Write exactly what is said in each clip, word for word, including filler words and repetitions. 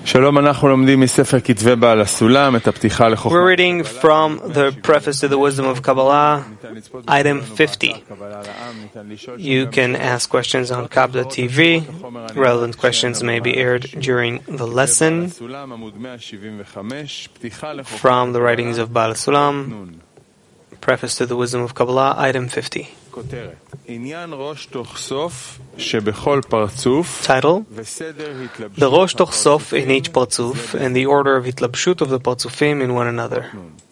We're reading from the Preface to the Wisdom of Kabbalah, item fifty. You can ask questions on Kabbalah T V. Relevant questions may be aired during the lesson from the writings of Baal Sulam. Preface to the Wisdom of Kabbalah, item fifty. Title: The Rosh Toch Sof in each Partzuf and the order of Hitlabshut of the Partzufim in one another.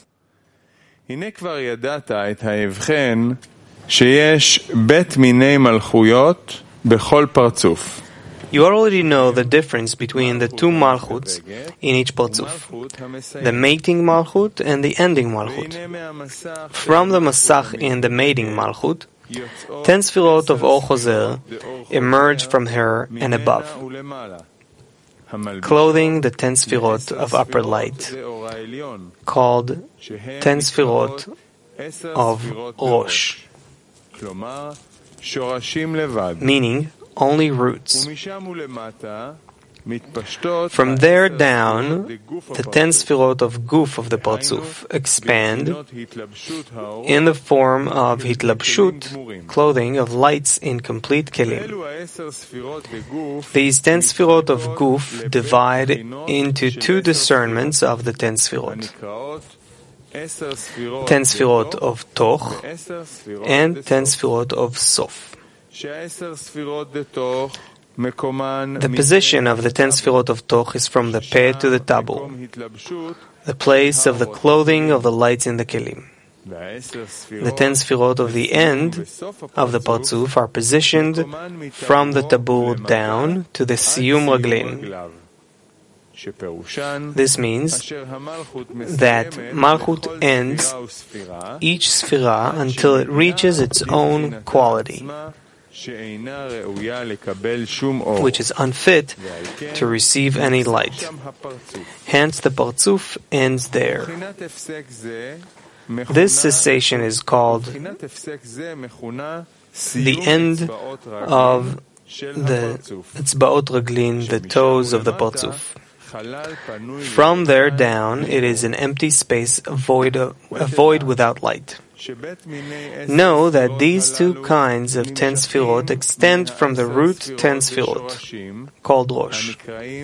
You already know the difference between the two Malchuts in each Partzuf, the mating Malchut and the ending Malchut. From the Masach in the mating Malchut, ten Sfirot of Or Choser emerge from her and above, clothing the ten Sfirot of upper light, called ten Sfirot of Rosh, meaning only roots. From there down, the ten Sfirot of Guf of the Partzuf expand in the form of Hitlabshut, clothing of lights in complete Kelim. These ten Sfirot of Guf divide into two discernments of the ten Sfirot. Ten Sfirot of Toch and ten Sfirot of Sof. The position of the ten Sfirot of Toch is from the Peh to the Tabul, the place of the clothing of the lights in the Kelim. The ten Sfirot of the end of the Partzuf are positioned from the Tabul down to the Siyum Raglin. This means that Malchut ends each Sfira until it reaches its own quality, which is unfit to receive any light. Hence the Partzuf ends there. This cessation is called the end of the Etzbaot Raglin, the toes of the Partzuf. From there down, it is an empty space, a void, a void without light. Know that these two kinds of ten Sfirot extend from the root ten Sfirot, called Rosh.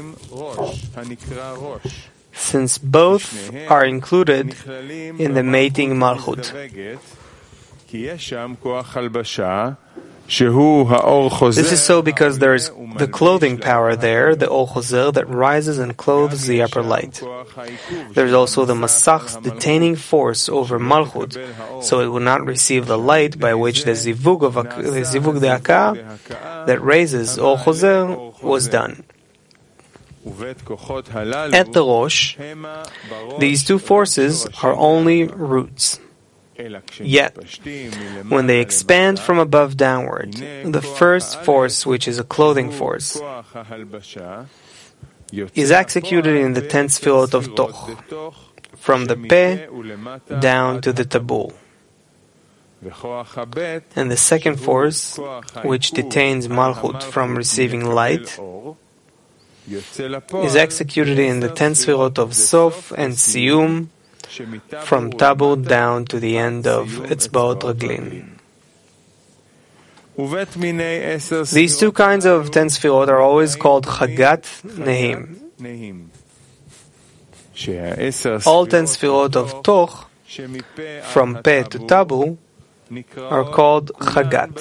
Since both are included in the mating Malchut. This is so because there is the clothing power there, the Or Choser, that rises and clothes the upper light. There is also the Masach's detaining force over Malchut, so it will not receive the light by which the Zivug of the Zivug De'aka that raises Or Choser was done. At the Rosh, these two forces are only roots. Yet, when they expand from above downward, the first force, which is a clothing force, is executed in the ten Sfirot of Toch, from the Peh down to the Tabul. And the second force, which detains Malchut from receiving light, is executed in the ten Sfirot of Sof and Siyum, from Tabul down to the end of Etzbaot Raglin. These two kinds of ten Sfirot are always called Chagat Nehim. All ten Sfirot of Toch, from Peh to Tabul, are called Chagat.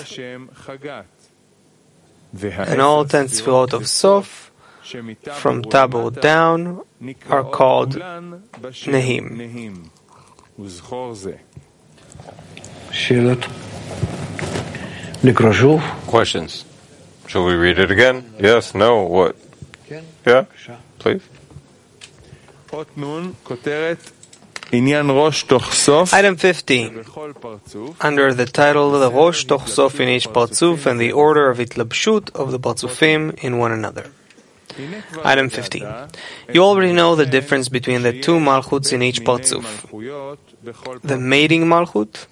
And all ten Sfirot of Sof, from Tabul down, are called Nehim. Questions? Shall we read it again? Yes, no, what? Yeah, please. Item fifty. Under the title The Rosh Toch Sof in each Partzuf and the order of Hitlabshut of the Partzufim in one another. Item fifty. You already know the difference between the two Malchuts in each Partzuf, the mating Malchut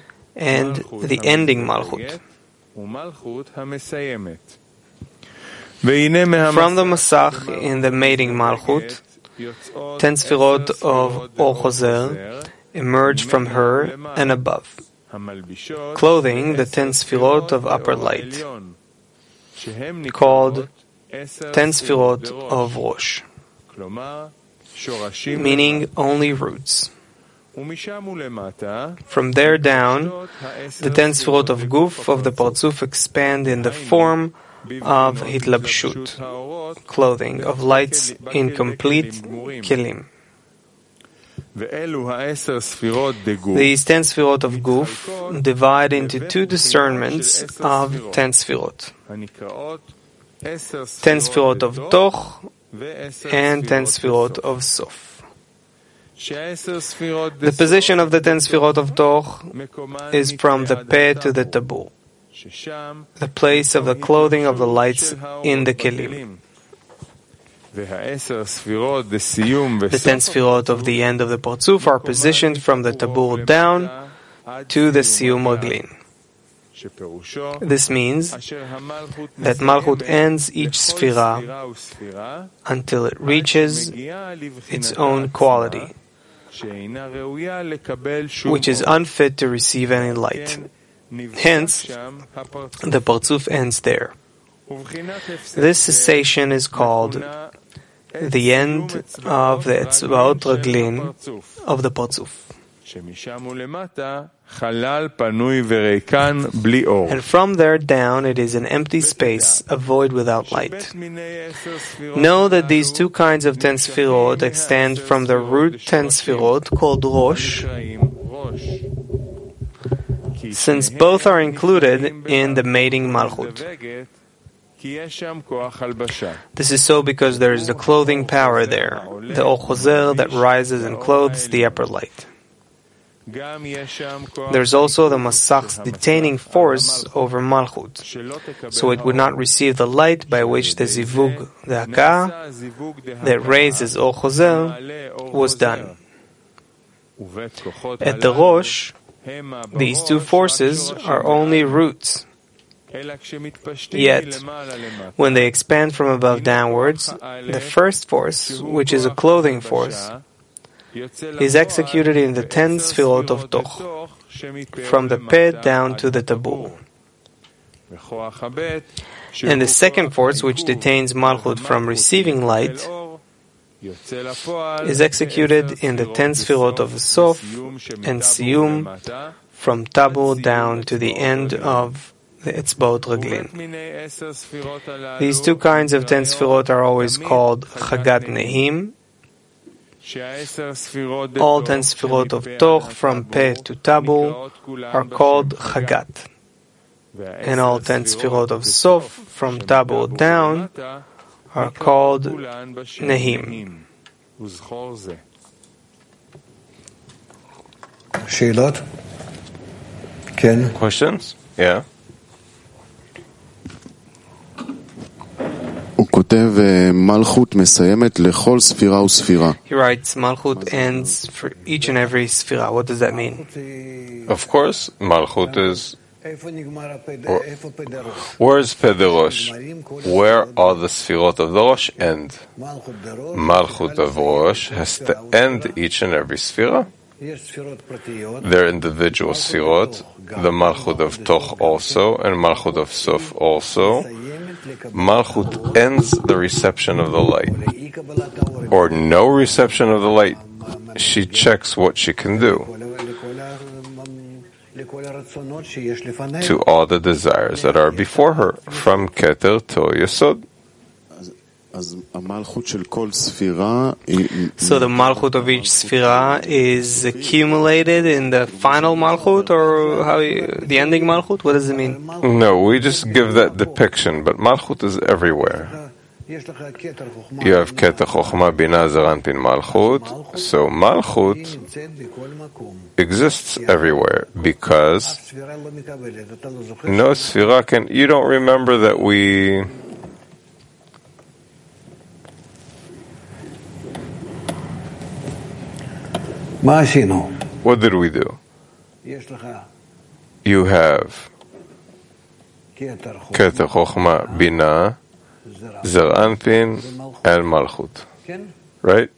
and the ending Malchut. From the Masach in the mating Malchut, ten Sfirot of Or Choser emerge from her and above, clothing the ten Sfirot of upper light, called ten Sfirot of Rosh, meaning only roots. From there down, the ten Sfirot of Guf of the Parzuf expand in the form of Hitlabshut, clothing of lights in complete Kelim. These ten Sfirot of Guf divide into two discernments of ten Sfirot. Ten Sfirot of Toch and ten Sfirot of Sof. The position of the ten Sfirot of Toch is from the Peh to the Tabur, the place of the clothing of the lights in the Kelim. The ten Sfirot of the end of the Parzuf are positioned from the Tabur down to the Siyum Raglin. This means that Malchut ends each Sfira until it reaches its own quality, which is unfit to receive any light. Hence, the Parzuf ends there. This cessation is called the end of the Etzbaot Raglin of the Parzuf. And from there down it is an empty space, a void without light. Know that these two kinds of ten Sfirot extend from the root ten Sfirot called Rosh, since both are included in the mating Malchut. This is so because there is the clothing power there, the Or Choser that rises and clothes the upper light. There is also the Masach's detaining force over Malchut, so it would not receive the light by which the Zivug, the Hakah, that raises Or Choser, was done. At the Rosh, these two forces are only roots. Yet, when they expand from above downwards, the first force, which is a clothing force, is executed in the ten Sfirot of Toch, from the Peh down to the Tabur. And the second force, which detains Malchut from receiving light, is executed in the ten Sfirot of Sof and Siyum, from Tabur down to the end of the Etzbaot Raglin. These two kinds of ten Sfirot are always called Chagat Nehim. All ten Sfirot of Toch from Peh to Tabur are called Chagat. And all ten Sfirot of Sof from Tabur down are called Nehim. Questions? Yeah. He writes, Malchut ends for each and every Sfira. What does that mean? Of course, Malchut is... Where is Peh de Rosh? Where are the Sfirot of the Rosh end? Malchut of Rosh has to end each and every Sfira. They're individual Sfirot, the Malchut of Toch also, and Malchut of Sof also. Malchut ends the reception of the light, or no reception of the light. She checks what she can do to all the desires that are before her, from Keter to Yesod. So the Malchut of each Sfira is accumulated in the final Malchut, or how you, the ending Malchut? What does it mean? No, we just give that depiction, but Malchut is everywhere. You have Keter Chochma Bina Zaranpin Malchut, so Malchut exists everywhere, because no Sfira can... You don't remember that we... What did we do? You have Keter Chochma Bina Zeir Anpin, and Malchut. Right?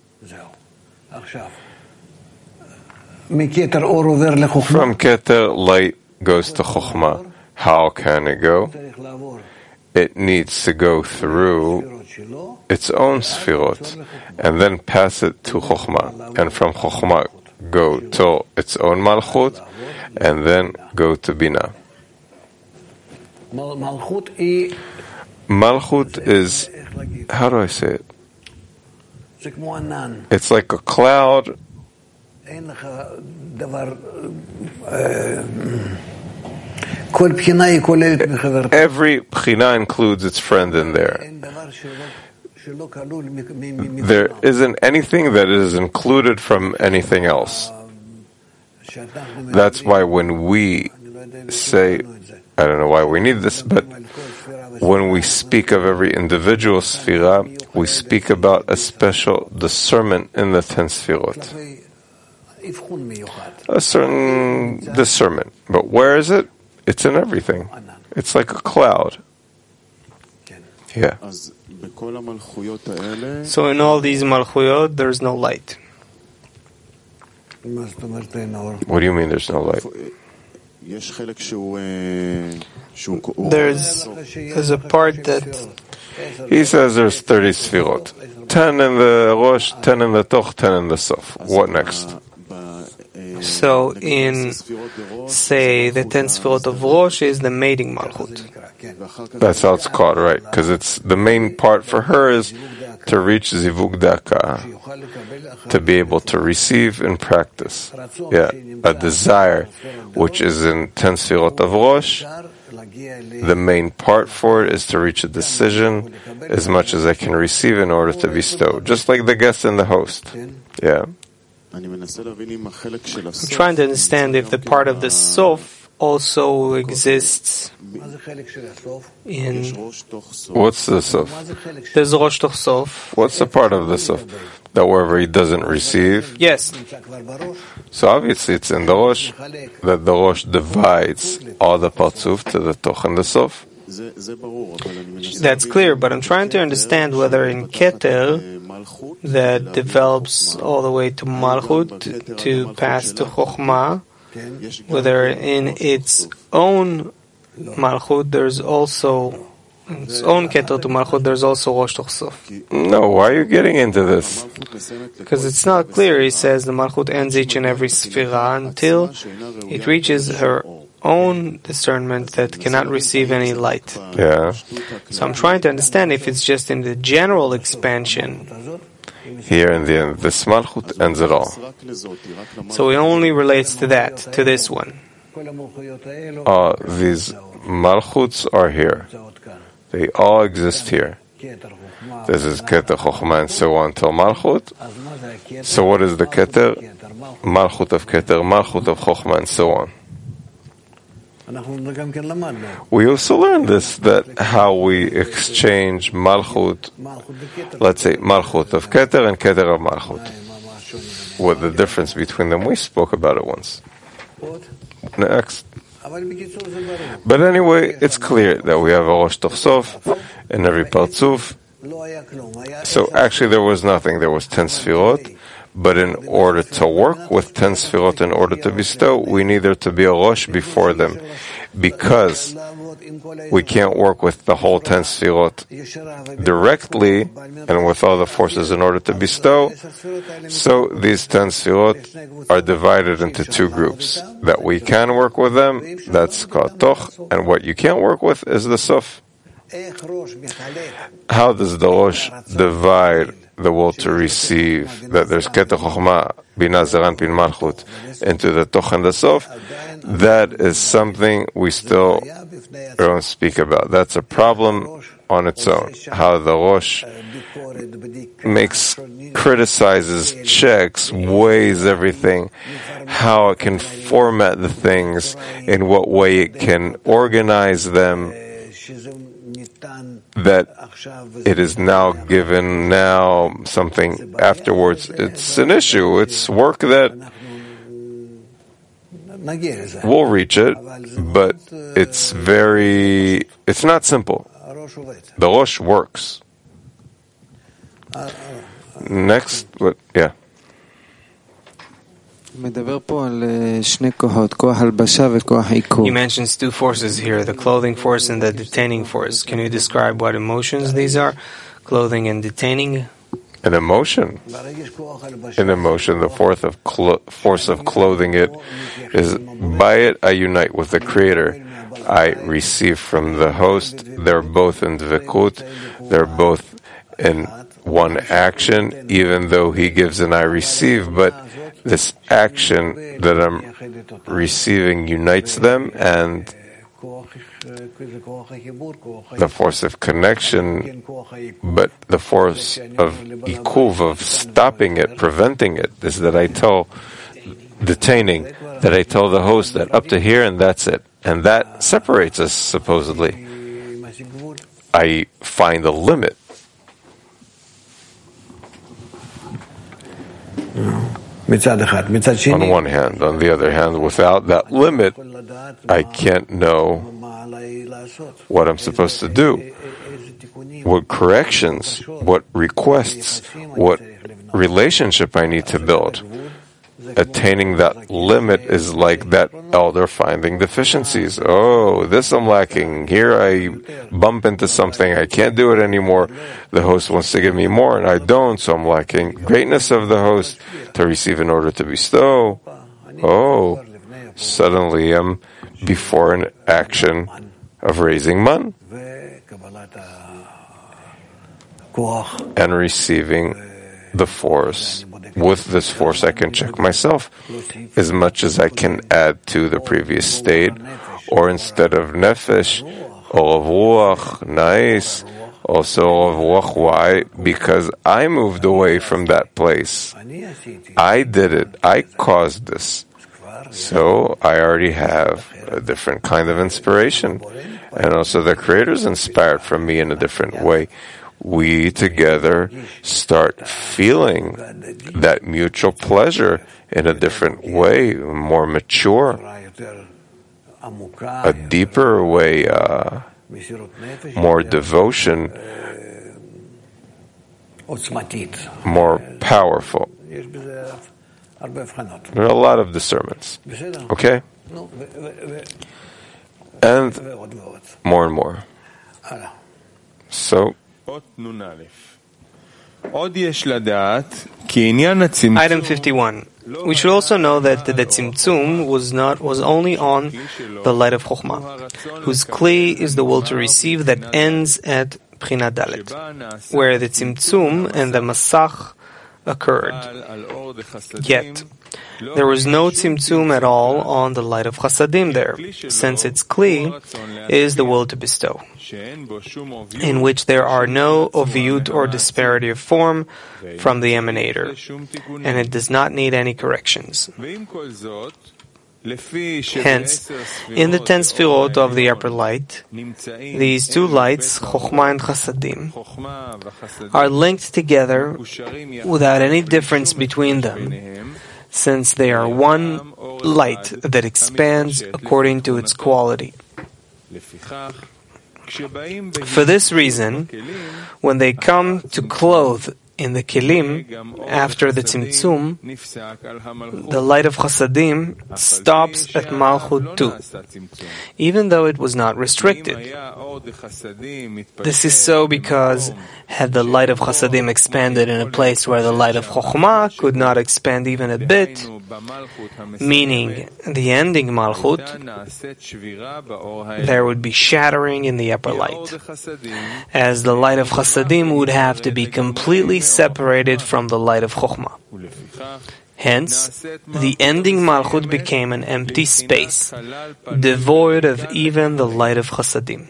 From Keter, light goes to Chokhmah. How can it go? It needs to go through its own Sfirot and then pass it to Chokhmah. And from Chokhmah, go to its own Malchut and then go to Binah. Malchut is, how do I say it? It's like a cloud. Every Bchina includes its friend in there. There isn't anything that is included from anything else. That's why when we say, I don't know why we need this, but when we speak of every individual Sfira, we speak about a special discernment in the ten Sfirot. A certain discernment. But where is it? It's in everything. It's like a cloud. Yeah. So in all these malchuyot, there's no light. What do you mean there's no light? There's, there's a part that... He says there's thirty Sfirot. ten in the Rosh, ten in the Toch, ten in the Sof. What next? So in, say, the ten Sfirot of Rosh is the mating Malchut. That's how it's called, right? Because it's the main part for her is to reach Zivug Daka, to be able to receive and practice. Yeah, a desire, which is in ten Sfirot of Rosh. The main part for it is to reach a decision as much as I can receive in order to bestow. Just like the guest and the host. Yeah. I'm trying to understand if the part of the Sof also exists in... What's the Sof? There's Rosh Toch Sof. What's the part of the Sof? That wherever he doesn't receive? Yes. So obviously it's in the Rosh, that the Rosh divides all the Parzuf to the Toch and the Sof. That's clear, but I'm trying to understand whether in Keter, that develops all the way to Malchut, to pass to Chokhmah, whether in its own Malchut there's also, in its own Keter to Malchut there's also Rosh Toch Sof. No, why are you getting into this? Because it's not clear. He says the Malchut ends each and every Sfira until it reaches her own discernment that cannot receive any light. Yeah. So I'm trying to understand if it's just in the general expansion. Here in the end, this Malchut ends it all. So it only relates to that, to this one. Uh, these Malchuts are here. They all exist here. This is Keter, Chokhmah, and so on till Malchut. So what is the Keter? Malchut of Keter, Malchut of Chokhmah, and so on. We also learned this, that how we exchange Malchut, let's say Malchut of Keter and Keter of Malchut. What the difference between them, we spoke about it once. Next. But anyway, it's clear that we have a Rosh Toch Sof in every Parzuf. So actually there was nothing, there was ten Sfirot. But in order to work with ten Sfirot, in order to bestow, we need there to be a Rosh before them. Because we can't work with the whole ten Sfirot directly and with all the forces in order to bestow. So these ten Sfirot are divided into two groups. That we can work with them, that's called Toch, and what you can't work with is the Sof. How does the Rosh divide the will to receive, that there's Keter Chokhmah, Binah, Zeir Anpin, Malchut, into the Toch and the Sof? That is something we still don't speak about. That's a problem on its own. How the Rosh makes, criticizes, checks, weighs everything, how it can format the things, in what way it can organize them, that it is now given now something afterwards. It's an issue. It's work that we'll reach it, but it's very, it's not simple. The Rosh works. Next, what? Yeah. He mentions two forces here, the clothing force and the detaining force. Can you describe what emotions these are? Clothing and detaining? An emotion. An emotion, the fourth of clo- force of clothing it is, by it I unite with the Creator. I receive from the host. They're both in dvikut. They're both in one action, even though he gives and I receive, but this action that I'm receiving unites them, and the force of connection, but the force of ikuv, of stopping it, preventing it, is that I tell, detaining, that I tell the host that up to here and that's it. And that separates us, supposedly. I find a limit. On one hand. On the other hand, without that limit, I can't know what I'm supposed to do, what corrections, what requests, what relationship I need to build. Attaining that limit is like that elder finding deficiencies. Oh, this I'm lacking. Here I bump into something. I can't do it anymore. The host wants to give me more and I don't, so I'm lacking greatness of the host to receive in order to bestow. Oh, suddenly I'm before an action of raising man and receiving the force. With this force, I can check myself as much as I can add to the previous state, or instead of nefesh, or of ruach, nice, also of ruach. Why? Because I moved away from that place. I did it. I caused this. So I already have a different kind of inspiration. And also the Creator is inspired from me in a different way. We together start feeling that mutual pleasure in a different way, more mature, a deeper way, uh, more devotion, more powerful. There are a lot of discernments. Okay? And more and more. So, Item fifty-one. We should also know that the tzimtzum was not was only on the light of Chokhmah, whose kli is the will to receive that ends at Bchina Dalet, where the tzimtzum and the masach occurred. Yet, there was no tzimtzum at all on the light of Chasadim there, since its kli is the will to bestow, in which there are no oviyut or disparity of form from the emanator, and it does not need any corrections. Hence, in the ten sfirot of the upper light, these two lights, Chokhmah and Chasadim, are linked together without any difference between them, since they are one light that expands according to its quality. For this reason, when they come to clothe in the kelim, after the tzimtzum, the light of Chasadim stops at Malchut too, even though it was not restricted. This is so because had the light of Chasadim expanded in a place where the light of Chokhmah could not expand even a bit, meaning the ending Malchut, there would be shattering in the upper light, as the light of Chasadim would have to be completely separated from the light of Chokhmah. Hence, the ending Malchut became an empty space, devoid of even the light of Chasadim.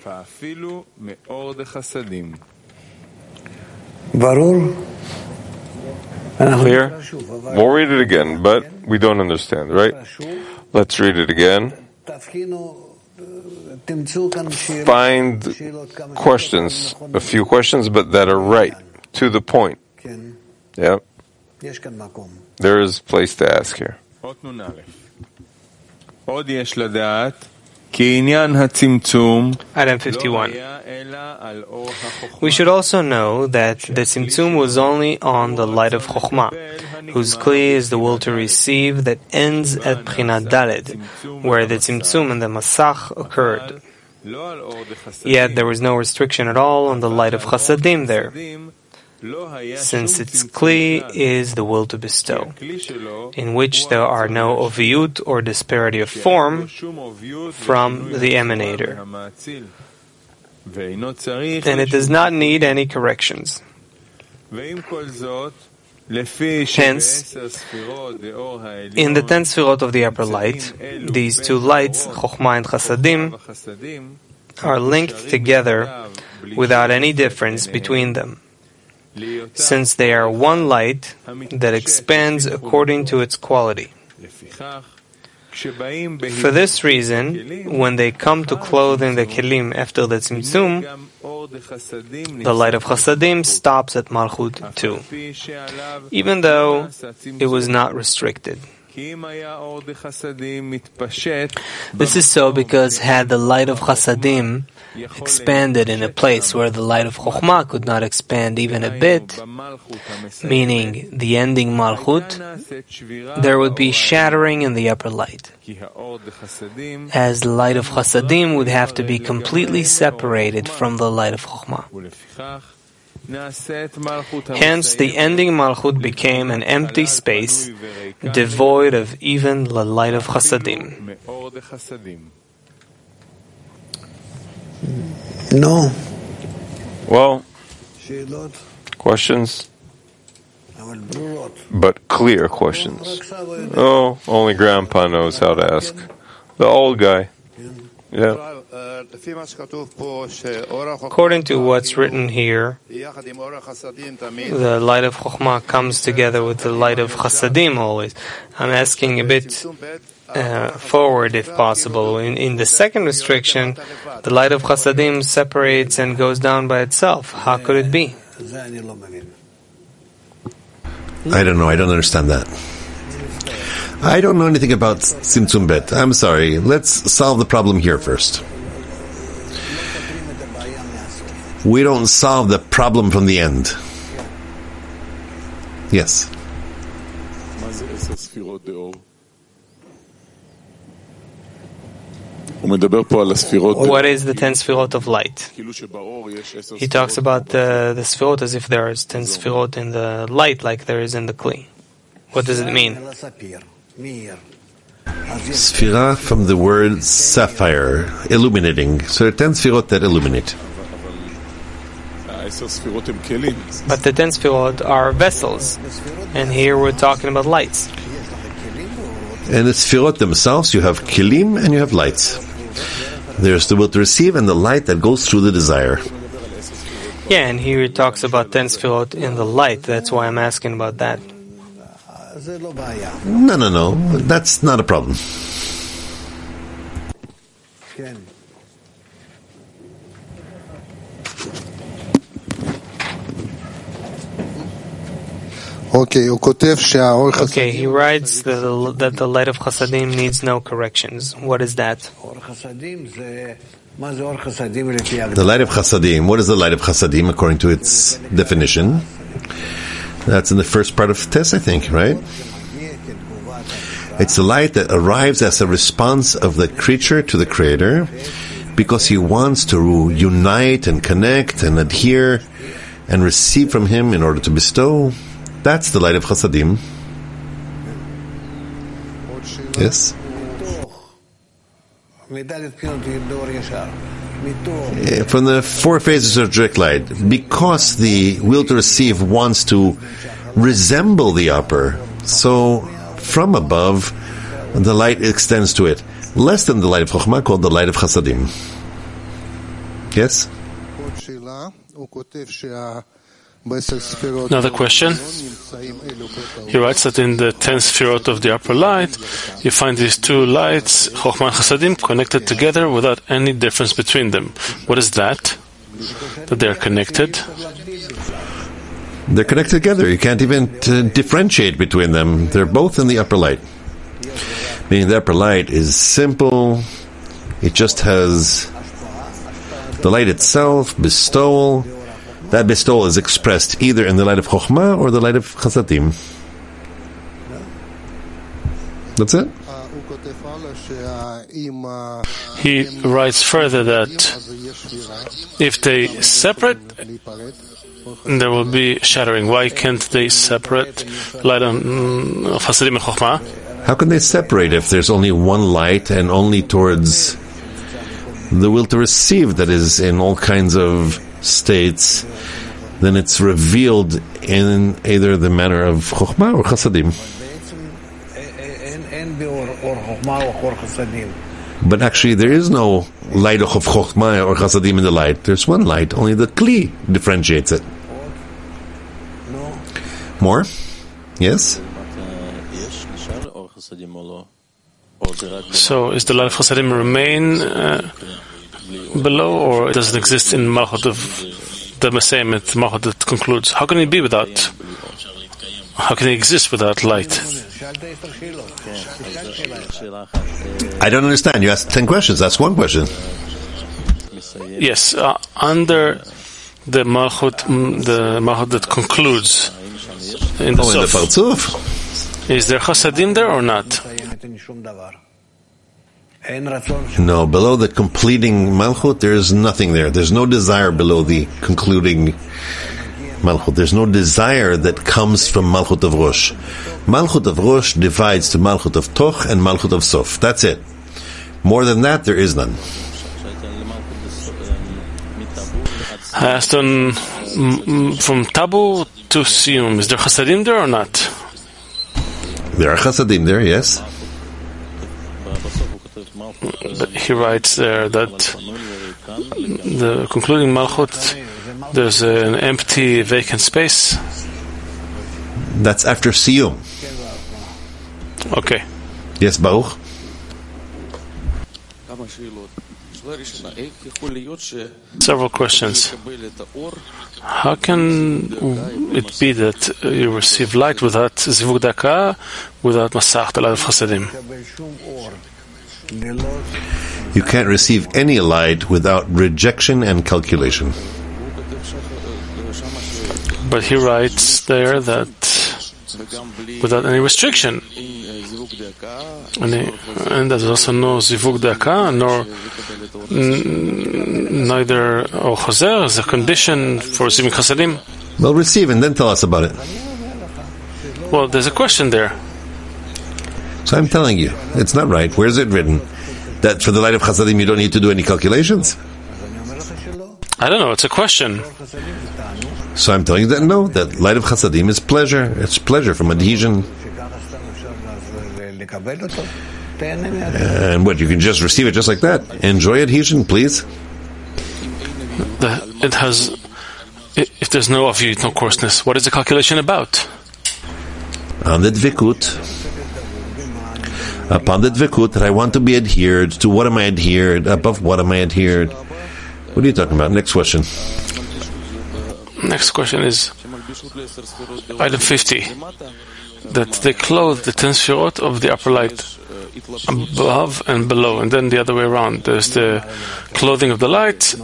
Clear? We'll read it again, but we don't understand, right? Let's read it again. Find questions, a few questions, but that are right, to the point. Yeah. There is place to ask here. Item fifty-one. We should also know that the Tzimtzum was only on the light of Chokhmah, whose Kli is the will to receive that ends at Bchinat Daled, where the Tzimtzum and the Masach occurred. Yet there was no restriction at all on the light of Chasadim there, since its Kli is the will to bestow, in which there are no oviyut or disparity of form from the emanator, and it does not need any corrections. Hence, in the ten Sfirot of the upper light, these two lights, Chokhmah and Chasadim, are linked together without any difference between them, since they are one light that expands according to its quality. For this reason, when they come to clothing the Kelim after the Tzimtzum, the light of Chasadim stops at Malchut too, even though it was not restricted. This is so because had the light of Chasadim expanded in a place where the light of Chokhmah could not expand even a bit, meaning the ending Malchut, there would be shattering in the upper light, as the light of Chasadim would have to be completely separated from the light of Chokhmah. Hence, the ending Malchut became an empty space, devoid of even the light of Chasadim. No. Well, questions? But clear questions. Oh, only Grandpa knows how to ask. The old guy. Yeah. According to what's written here, the light of Chokhmah comes together with the light of Chasadim always. I'm asking a bit uh, forward, if possible. In, in the second restriction, the light of Chasadim separates and goes down by itself. How could it be? I don't know. I don't understand that. I don't know anything about Tzimtzum Bet. I'm sorry. Let's solve the problem here first. We don't solve the problem from the end. Yes. What is the ten Sfirot of light? He talks about the, the Sfirot as if there is ten Sfirot in the light like there is in the Kli. What does it mean? Sphira from the word sapphire, illuminating. So there are ten Sfirot that illuminate. But the ten Sfirot are vessels, and here we're talking about lights. And the Sfirot themselves, you have Kelim and you have lights. There's the will to receive and the light that goes through the desire. Yeah, and here it talks about ten Sfirot in the light. That's why I'm asking about that. No, no, no. That's not a problem. Okay, okay, he writes that the, that the light of Chasadim needs no corrections. What is that? The light of Chasadim. What is the light of Chasadim according to its definition? That's in the first part of Tes, I think, right? It's the light that arrives as a response of the creature to the Creator because he wants to unite and connect and adhere and receive from him in order to bestow. That's the light of Chasadim. Yes? From the four phases of direct light, because the will to receive wants to resemble the upper, so from above, the light extends to it. Less than the light of Chokhmah, called the light of Chasadim. Yes? Another question. He writes that in the ten Sfirot of the upper light, you find these two lights, Chokhmah and Chasadim, connected together without any difference between them. What is that? That they are connected? They're connected together. You can't even uh, differentiate between them. They're both in the upper light. Meaning the upper light is simple, It just has the light itself, bestowal. That bestowal is expressed either in the light of Chokhmah or the light of Chasadim. That's it. He writes further that if they separate, there will be shattering. Why can't they separate light of Chasadim and Chokhmah? How can they separate if there's only one light and only towards the will to receive that is in all kinds of states? Then it's revealed in either the manner of Chokhmah or Chasadim. But actually, there is no light of Chokhmah or Chasadim in the light. There's one light. Only the Kli differentiates it. More? Yes? So, is the light of Chasadim remain uh, below, or does it exist in Malchut of the Meseimet, Malchut that concludes? How can it be without? How can it exist without light? I don't understand. You asked ten questions. That's one question. Yes, uh, under the Malchut, the Malchut that concludes in the Oh, in the Sof, Partzuf? is there Chasadim there or not? No, below the completing Malchut, there is nothing there. There's no desire below the concluding Malchut. There's no desire that comes from Malchut of Rosh. Malchut of Rosh divides to Malchut of Toch and Malchut of Sof. That's it. More than that, there is none. I asked on mm, from Tabu to Siyum, is there Chasadim there or not? There are Chasadim there, yes. But he writes there that the concluding Malchut, there's an empty, vacant space. That's after Siyum. Okay. Yes, Baruch? Several questions. How can it be that you receive light without Zivug Daka, without Masach, the light of Chasadim? You can't receive any light without rejection and calculation. But he writes there that without any restriction. And, he, and there's also no Zivug Daka, nor n- neither or Choser is a condition for receiving Chasadim. Well, receive and then tell us about it. Well, there's a question there. So I'm telling you, it's not right. Where is it written? That for the light of Chasadim you don't need to do any calculations? I don't know, it's a question. So I'm telling you that no, that light of Chasadim is pleasure. It's pleasure from adhesion. And what, you can just receive it just like that? Enjoy adhesion, please. The, it has, if there's no aviyut, no coarseness, what is the calculation about? On the dvikut, upon the dvikut, that I want to be adhered to. What am I adhered? Above what am I adhered? What are you talking about? Next question. Next question is item fifty. That they clothe the ten sefirot of the upper light above and below, and then the other way around. There's the clothing of the light.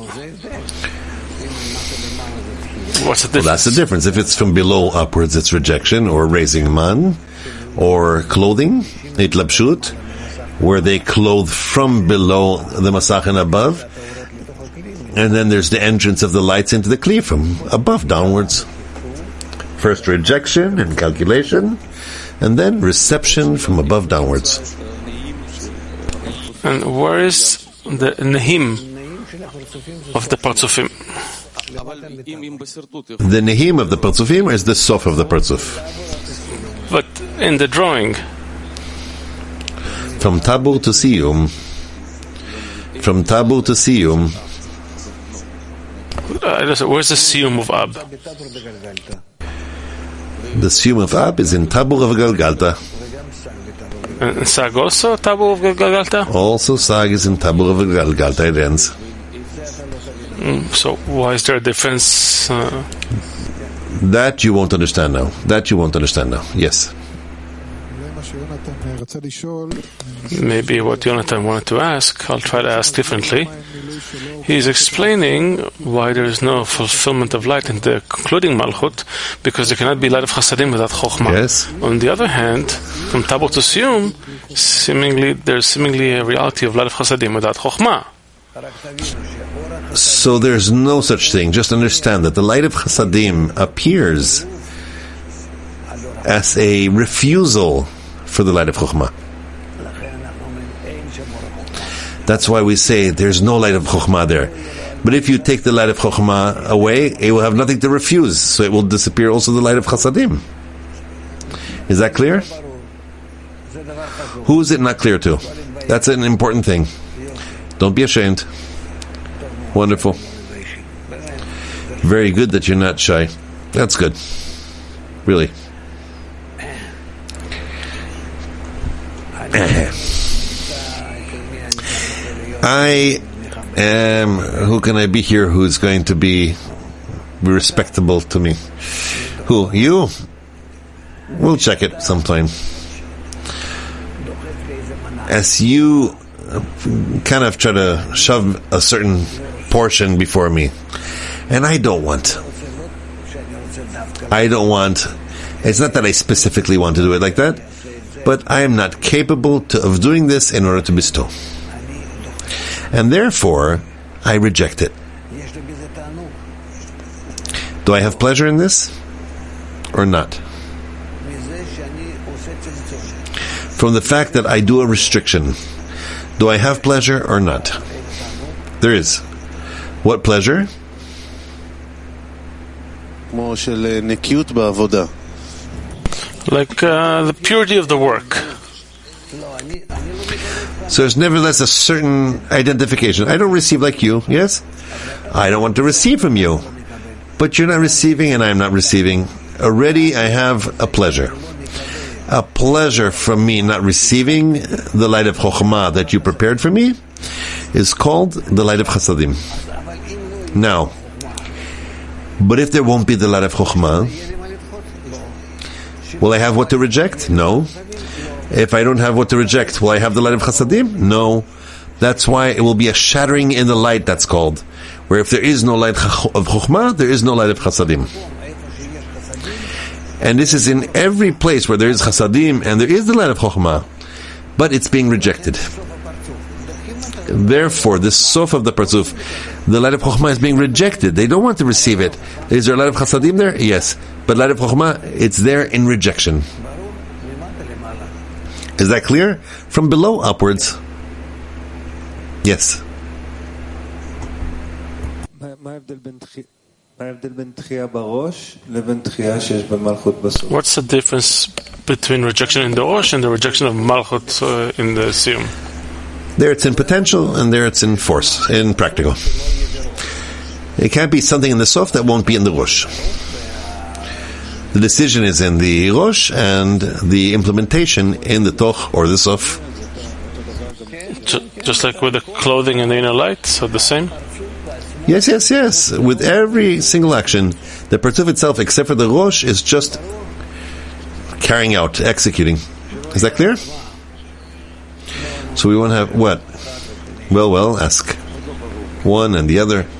What's the difference? Well, that's the difference. If it's from below upwards, it's rejection or raising man, or clothing, itlabshut, where they clothe from below the masach and above, and then there's the entrance of the lights into the kli from above downwards. First rejection and calculation, and then reception from above downwards. And where is the nehim of the Partzufim? The nehim of the Partzufim is the sof of the Partzuf. But in the drawing, from Tabur to Siyum, from Tabur to Siyum, uh, where's the Siyum of Ab? The Siyum of Ab is in Tabur of Galgalta. And Sag also Tabur of Galgalta? Also Sag is in Tabur of Galgalta, it ends. Mm, so why is there a difference? Uh... That you won't understand now. That you won't understand now. Yes. Maybe what Jonathan wanted to ask, I'll try to ask differently. He's explaining why there is no fulfillment of light in the concluding Malchut, because there cannot be light of Chasadim without Chokhmah. Yes. On the other hand, from Tabor to Siyum, seemingly there's seemingly a reality of light of Chasadim without Chokhmah. So there's no such thing. Just understand that the light of Chasadim appears as a refusal for the light of Chokhmah. That's why we say there's no light of Chokhmah there. But if you take the light of Chokhmah away, it will have nothing to refuse, so it will disappear also the light of Chasadim. Is that clear? Who is it not clear to? That's an important thing. Don't be ashamed. Wonderful. Very good that you're not shy. That's good. Really. I am, who can I be here who's going to be respectable to me? Who? You? We'll check it sometime. As you kind of try to shove a certain portion before me, and I don't want. I don't want. It's not that I specifically want to do it like that, but I am not capable to, of doing this in order to bestow. And therefore, I reject it. Do I have pleasure in this? Or not? From the fact that I do a restriction, do I have pleasure or not? There is. What pleasure? Like uh, the purity of the work. So there's nevertheless a certain identification. I don't receive like you, yes? I don't want to receive from you. But you're not receiving and I'm not receiving. Already I have a pleasure. A pleasure from me not receiving the light of Chokhmah that you prepared for me is called the light of Chasadim. Now, but if there won't be the light of Chokhmah, will I have what to reject? No. If I don't have what to reject, will I have the light of Chasadim? No. That's why it will be a shattering in the light, that's called. Where if there is no light of Chokhmah, there is no light of Chasadim. And this is in every place where there is Chasadim and there is the light of Chokhmah, but it's being rejected. Therefore, the sof of the Parzuf, the light of Chokhmah is being rejected. They don't want to receive it. Is there a light of Chasadim there? Yes. But light of Chokhmah, it's there in rejection. Is that clear? From below upwards. Yes. What's the difference between rejection in the Rosh and the rejection of Malchut uh, in the Siyum? There it's in potential, and there it's in force, in practical. It can't be something in the Sof that won't be in the Rosh. The decision is in the Rosh, and the implementation in the Toch or the Sof. Just like with the clothing and the inner light, so the same? Yes, yes, yes. With every single action, the Parzuf itself, except for the Rosh, is just carrying out, executing. Is that clear? So we want to have what? Well, well, ask. One and the other.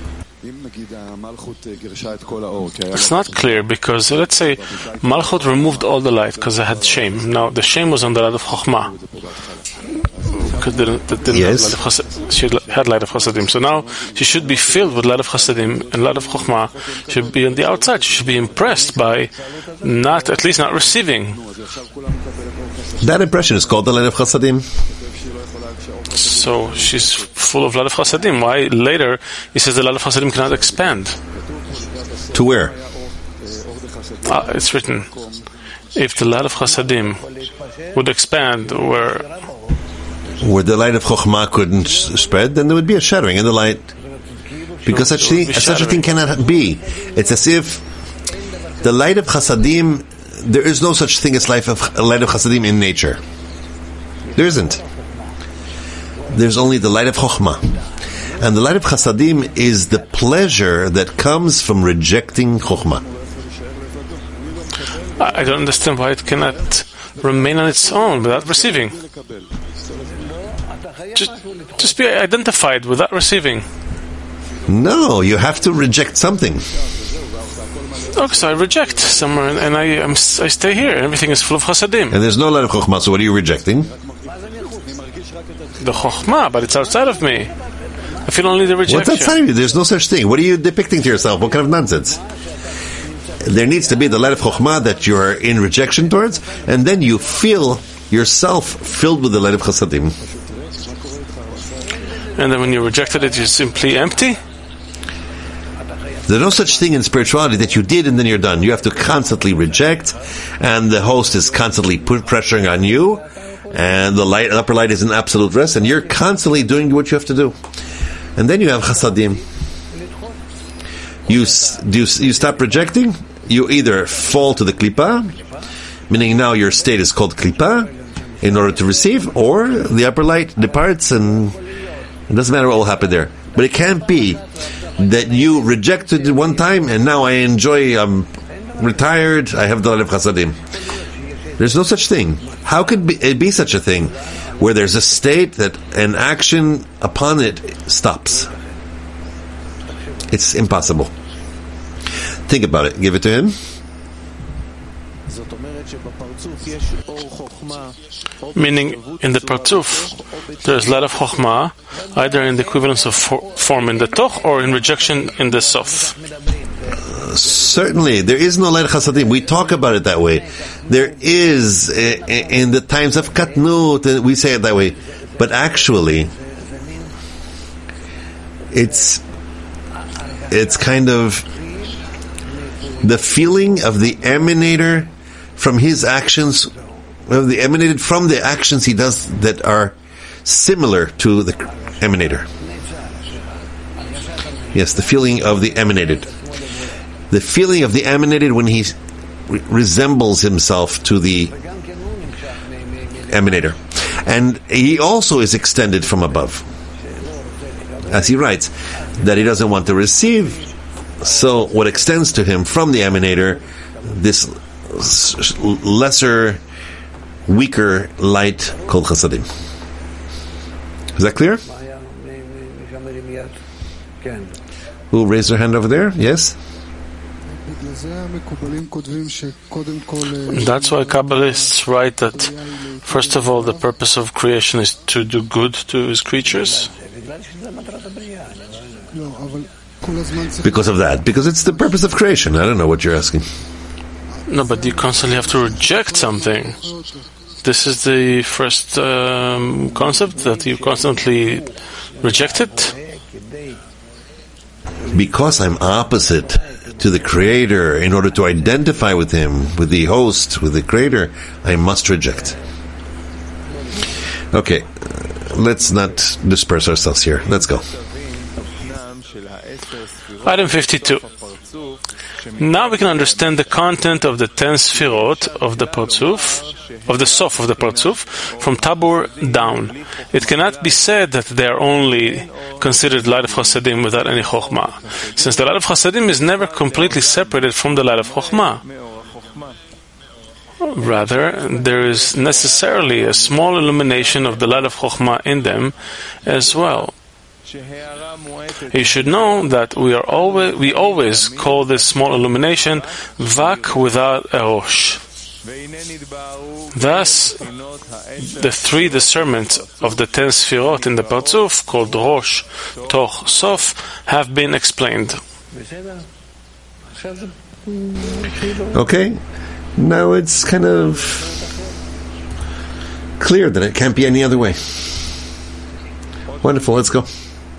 It's not clear because, let's say, Malchut removed all the light because it had shame. Now, the shame was on the light of Chokhmah. Because they didn't, they didn't yes. have light of Chasad, she had light of Chasadim. So now she should be filled with light of Chasadim, and light of Chokhmah should be on the outside. She should be impressed by not, at least not receiving. That impression is called the light of Chasadim. So she's full of light of Chasadim. Why later he says the light of Chasadim cannot expand? To where? Ah, it's written, if the light of Chasadim would expand, where where the light of Chokhmah couldn't spread, then there would be a shattering in the light. Because such, thing, such a thing cannot be. It's as if the light of Chasadim, there is no such thing as light of, light of Chasadim in nature. There isn't. There's only the light of Chokhmah. And the light of Chasadim is the pleasure that comes from rejecting Chokhmah. I don't understand why it cannot remain on its own without receiving. Just, just be identified without receiving. No, you have to reject something. Okay, so I reject somewhere, and I I'm, I stay here, and everything is full of chasadim. And there's no light of chokhmah, so what are you rejecting? The chokhmah, but it's outside of me. I feel only the rejection. What's outside of you? There's no such thing. What are you depicting to yourself? What kind of nonsense? There needs to be the light of chokhmah that you're in rejection towards, and then you feel yourself filled with the light of chasadim. And then when you rejected it, you're simply empty? There's no such thing in spirituality that you did and then you're done. You have to constantly reject, and the host is constantly put pressuring on you, and the light, upper light is in absolute rest, and you're constantly doing what you have to do. And then you have chasadim. You, do you, you stop rejecting, you either fall to the klipa, meaning now your state is called klipa, in order to receive, or the upper light departs, and it doesn't matter what will happen there. But it can't be that you rejected it one time and now I enjoy, I'm retired, I have the light of chasadim. There's no such thing. How could it be such a thing where there's a state that an action upon it stops? It's impossible. Think about it. Give it to him. Meaning, in the Partzuf, there is light of Chokhmah, either in the equivalence of for, form in the Toch or in rejection in the Sof. Uh, certainly, there is no light of Chasadim. We talk about it that way. There is, uh, in the times of Katnut, we say it that way. But actually, it's it's kind of the feeling of the emanator from his actions, of the emanated from the actions he does that are similar to the emanator. Yes, the feeling of the emanated. The feeling of the emanated when he re- resembles himself to the emanator. And he also is extended from above. As he writes, that he doesn't want to receive, so what extends to him from the emanator, this lesser, weaker light called chasadim. Is that clear? Who raised their hand over there? Yes? That's why Kabbalists write that, first of all, the purpose of creation is to do good to his creatures. Because of that. Because it's the purpose of creation. I don't know what you're asking. No, but you constantly have to reject something. This is the first um, concept, that you constantly reject it? Because I'm opposite to the Creator, in order to identify with Him, with the host, with the Creator, I must reject. Okay, let's not disperse ourselves here. Let's go. Item fifty-two. Now we can understand the content of the ten sfirot of the Partzuf, of the Sof of the Partzuf, from Tabor down. It cannot be said that they are only considered light of Chasadim without any Chokhmah, since the light of Chasadim is never completely separated from the light of Chokhmah. Rather, there is necessarily a small illumination of the light of Chokhmah in them as well. You should know that we are always we always call this small illumination Vak without a Rosh. Thus, the three discernments of the ten Sfirot in the Partzuf, called Rosh, Toch, Sof, have been explained. Okay, now it's kind of clear that it can't be any other way. Wonderful, let's go.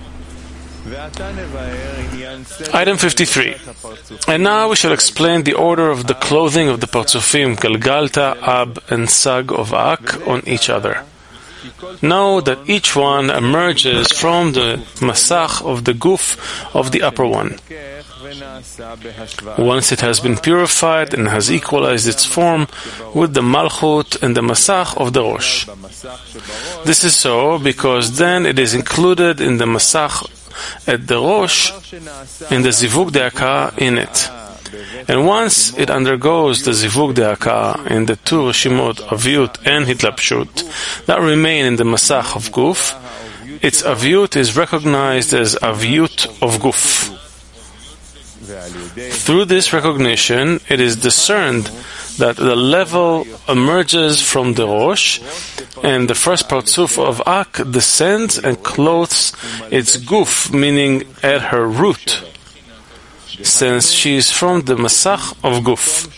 Item fifty-three. And now we shall explain the order of the clothing of the Partzufim, Galgalta, Ab, and Sag of Ak on each other. Know that each one emerges from the Masach of the Guf of the upper one. Once it has been purified and has equalized its form with the Malchut and the Masach of the Rosh. This is so because then it is included in the Masach at the Rosh, in the Zivug De'aka in it. And once it undergoes the Zivug De'aka in the two Rishimot Aviyut and Hitlapshut that remain in the Masach of Guf, its Aviyut is recognized as Aviyut of Guf. Through this recognition, it is discerned that the level emerges from the Rosh, and the first Partzuf of Ak descends and clothes its Guf, meaning at her root, since she is from the Masach of Guf.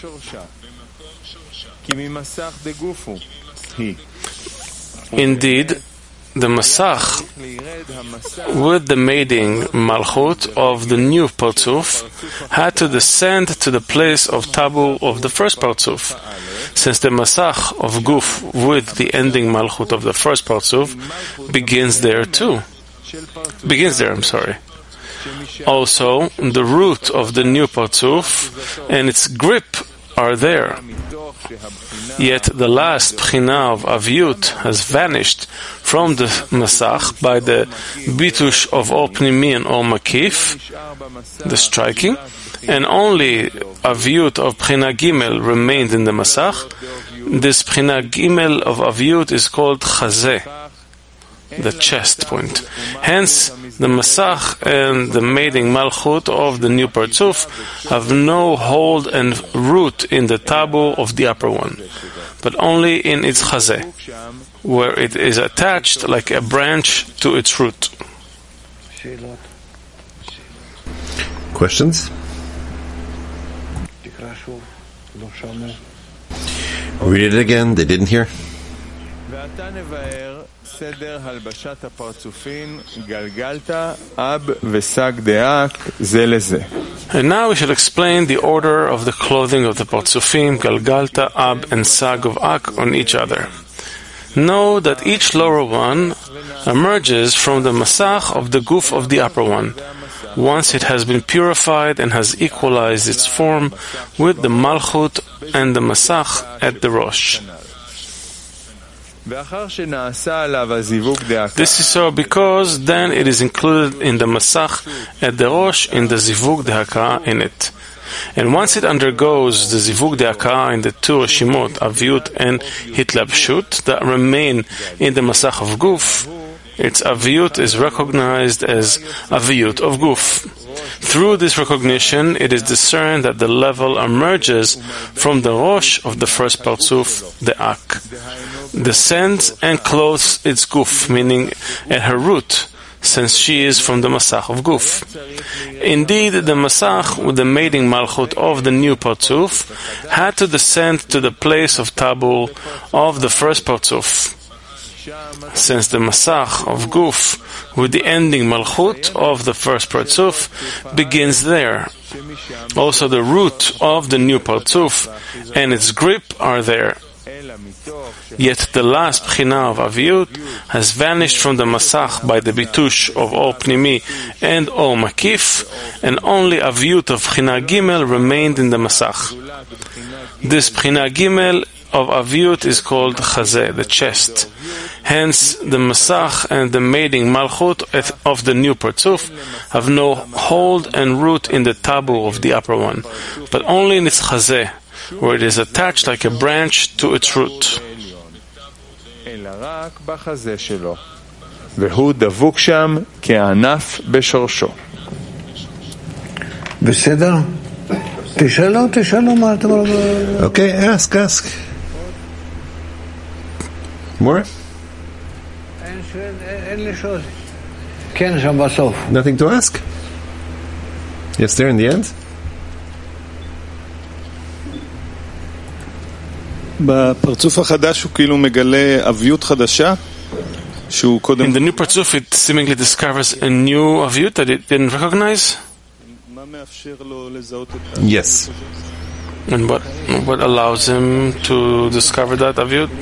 Indeed, the Masach with the mating Malchut of the new Partzuf had to descend to the place of Tabu of the first Partzuf, since the Masach of Guf with the ending Malchut of the first Partzuf begins there too. Begins there, I'm sorry. Also, the root of the new Partzuf and its grip are there. Yet the last Bchina of Aviyut has vanished from the Masach by the Bitush of Or Pnimi and Or Makif, the striking, and only Aviyut of Bchina Gimel remained in the Masach. This Bchina Gimel of Aviyut is called Chazeh, the chest point. Hence, the Masach and the mating Malchut of the new Partzuf have no hold and root in the Tabu of the upper one, but only in its Chazeh, where it is attached like a branch to its root. Questions? Read it again, they didn't hear. And now we shall explain the order of the clothing of the Partzufim, Galgalta, Ab, and Sag of Ak on each other. Know that each lower one emerges from the Masach of the Guf of the upper one, once it has been purified and has equalized its form with the Malchut and the Masach at the Rosh. This is so because then it is included in the Masach at the Rosh in the Zivug De'aka in it. And once it undergoes the Zivug De'aka in the two Rishimot, Aviyut and Hitlapshut, that remain in the Masach of Guf, its Aviyut is recognized as Aviyut of Guf. Through this recognition, it is discerned that the level emerges from the Rosh of the first Partzuf, the Ak, descends and clothes its Guf, meaning at her root, since she is from the Masach of Guf. Indeed, the Masach with the mating Malchut of the new Partzuf had to descend to the place of Tabu of the first Partzuf, since the Masach of Guf with the ending Malchut of the first Partzuf begins there. Also the root of the new Partzuf and its grip are there. Yet the last Bchina of Aviyut has vanished from the Masach by the Bitush of Or Pnimi and Or Makif, and only Aviyut of Bchina Gimel remained in the Masach. This Bchina Gimel of Aviyut is called Chazeh, the chest. Hence, the Masach and the mating Malchut of the new Partzuf have no hold and root in the Tabu of the upper one, but only in its Chazeh, where it is attached like a branch to its root. Okay, ask, ask. More? Nothing to ask? Yes, there in the end? בפרצוף החדש הוא כאילו מגלה אביות חדשה שהוא קודם... In the new Partzuf it seemingly discovers a new Aviyut that it didn't recognize? מה מאפשר לו לזהות את... Yes. And what, what allows him to discover that Aviyut?